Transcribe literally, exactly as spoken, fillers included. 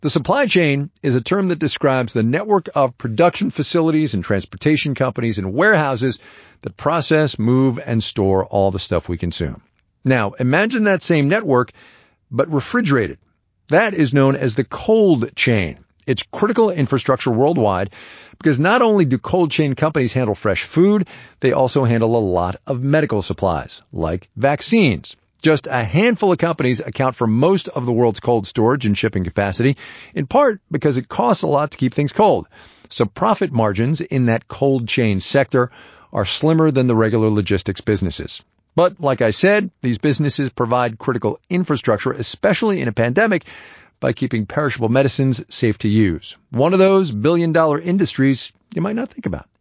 The supply chain is a term that describes the network of production facilities and transportation companies and warehouses that process, move, and store all the stuff we consume. Now, imagine that same network, but refrigerated. That is known as the cold chain. It's critical infrastructure worldwide because not only do cold chain companies handle fresh food, they also handle a lot of medical supplies, like vaccines. Just a handful of companies account for most of the world's cold storage and shipping capacity, in part because it costs a lot to keep things cold. So profit margins in that cold chain sector are slimmer than the regular logistics businesses. But like I said, these businesses provide critical infrastructure, especially in a pandemic, by keeping perishable medicines safe to use. One of those billion-dollar industries you might not think about.